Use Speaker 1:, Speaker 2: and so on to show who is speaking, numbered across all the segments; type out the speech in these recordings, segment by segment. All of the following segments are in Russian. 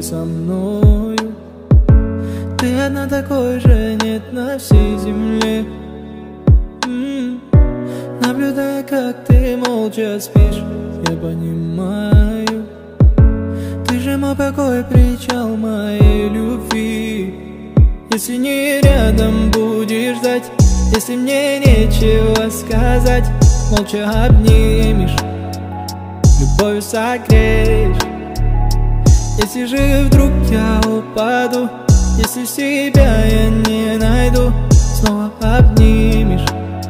Speaker 1: со мною. Ты одна, такой же нет на всей земле. Наблюдая, как ты молча спишь, я понимаю, ты же мой покой, причал моей любви. Если не рядом будешь ждать, если мне нечего сказать, молча обнимешь, любовью согреешь. Если же вдруг я упаду, если себя я не найду, снова обнимешь,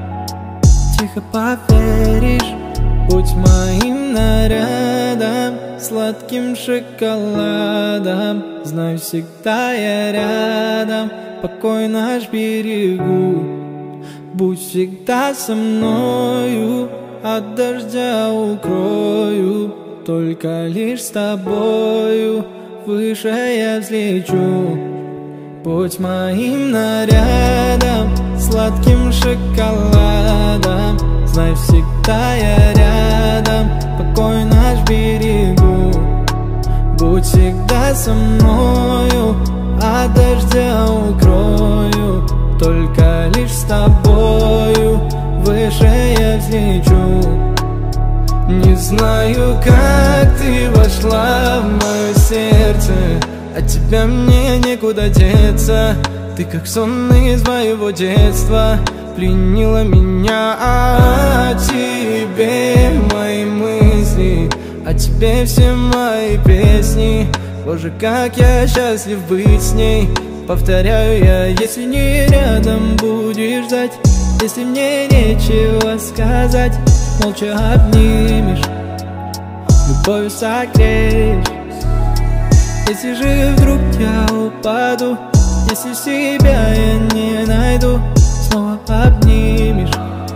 Speaker 1: тихо поверишь. Будь моим нарядом, сладким шоколадом, знаю, всегда я рядом, покой наш берегу. Будь всегда со мною, от дождя укрою, только лишь с тобою выше я взлечу. Будь моим нарядом, сладким шоколадом, знай, всегда я рядом, покой наш берегу. Будь всегда со мною, от дождя укрою, только лишь с тобою выше я взлечу. Не знаю, как ты вошла в мое сердце, от тебя мне некуда деться. Ты как сон из моего детства, пленила меня. О тебе мои мысли, о тебе все мои песни. Боже, как я счастлив быть с ней. Повторяю я, если не рядом будешь ждать, если мне нечего сказать, молча обнимешь, любовью согреешь. Если же вдруг я упаду, если себя я не найду, снова обнимешь,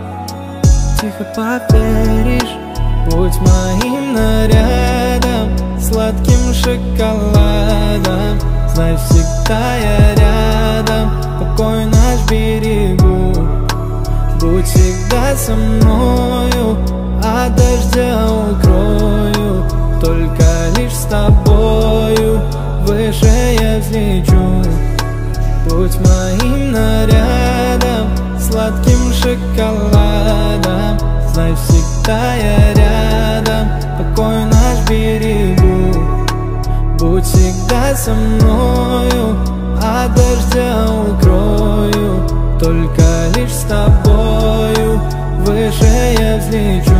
Speaker 1: тихо поверишь. Будь моим нарядом, сладким шоколадом, знай, всегда я рядом, покой наш берегу. Будь всегда со мною, от дождя укрою, только лишь с тобою выше я взлечу. Будь моим нарядом, сладким шоколадом, знай, всегда я рядом, покой наш берегу. Будь всегда со мною, от дождя укрою, только лишь с тобою выше я взлечу.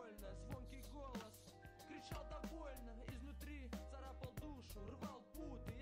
Speaker 2: Рвал путы.